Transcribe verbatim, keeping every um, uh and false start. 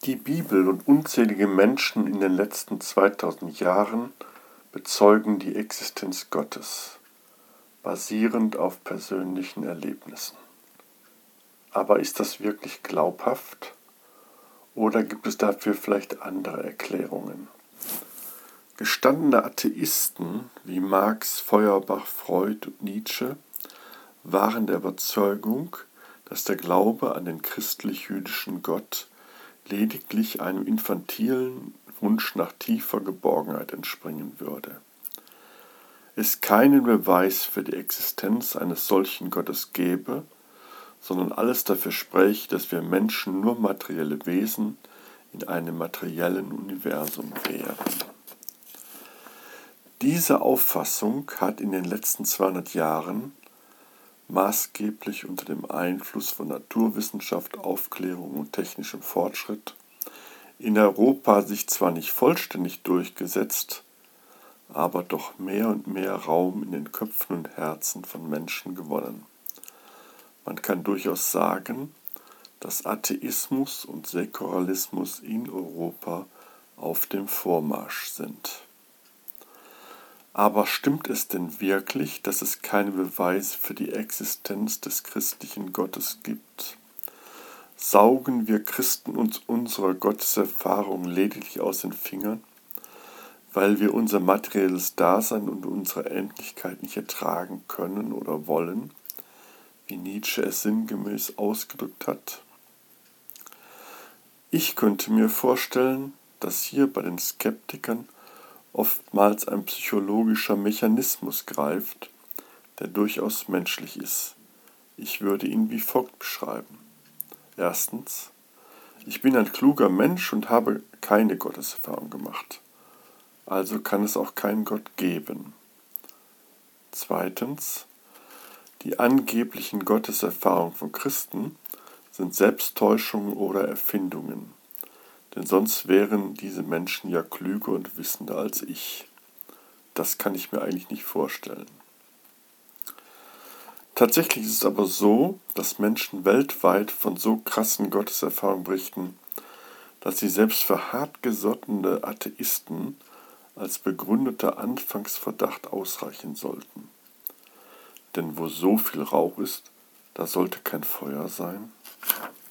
Die Bibel und unzählige Menschen in den letzten zweitausend Jahren bezeugen die Existenz Gottes, basierend auf persönlichen Erlebnissen. Aber ist das wirklich glaubhaft? Oder gibt es dafür vielleicht andere Erklärungen? Gestandene Atheisten wie Marx, Feuerbach, Freud und Nietzsche waren der Überzeugung, dass der Glaube an den christlich-jüdischen Gott lediglich einem infantilen Wunsch nach tiefer Geborgenheit entspringen würde. Es keinen Beweis für die Existenz eines solchen Gottes gäbe, sondern alles dafür spräche, dass wir Menschen nur materielle Wesen in einem materiellen Universum wären. Diese Auffassung hat in den letzten zweihundert Jahren, maßgeblich unter dem Einfluss von Naturwissenschaft, Aufklärung und technischem Fortschritt, in Europa sich zwar nicht vollständig durchgesetzt, aber doch mehr und mehr Raum in den Köpfen und Herzen von Menschen gewonnen. Man kann durchaus sagen, dass Atheismus und Säkularismus in Europa auf dem Vormarsch sind. Aber stimmt es denn wirklich, dass es keine Beweise für die Existenz des christlichen Gottes gibt? Saugen wir Christen uns unsere Gotteserfahrung lediglich aus den Fingern, weil wir unser materielles Dasein und unsere Endlichkeit nicht ertragen können oder wollen, wie Nietzsche es sinngemäß ausgedrückt hat? Ich könnte mir vorstellen, dass hier bei den Skeptikern oftmals ein psychologischer Mechanismus greift, der durchaus menschlich ist. Ich würde ihn wie folgt beschreiben. Erstens, ich bin ein kluger Mensch und habe keine Gotteserfahrung gemacht. Also kann es auch keinen Gott geben. Zweitens, die angeblichen Gotteserfahrungen von Christen sind Selbsttäuschungen oder Erfindungen. Denn sonst wären diese Menschen ja klüger und wissender als ich. Das kann ich mir eigentlich nicht vorstellen. Tatsächlich ist es aber so, dass Menschen weltweit von so krassen Gotteserfahrungen berichten, dass sie selbst für hartgesottene Atheisten als begründeter Anfangsverdacht ausreichen sollten. Denn wo so viel Rauch ist, da sollte kein Feuer sein.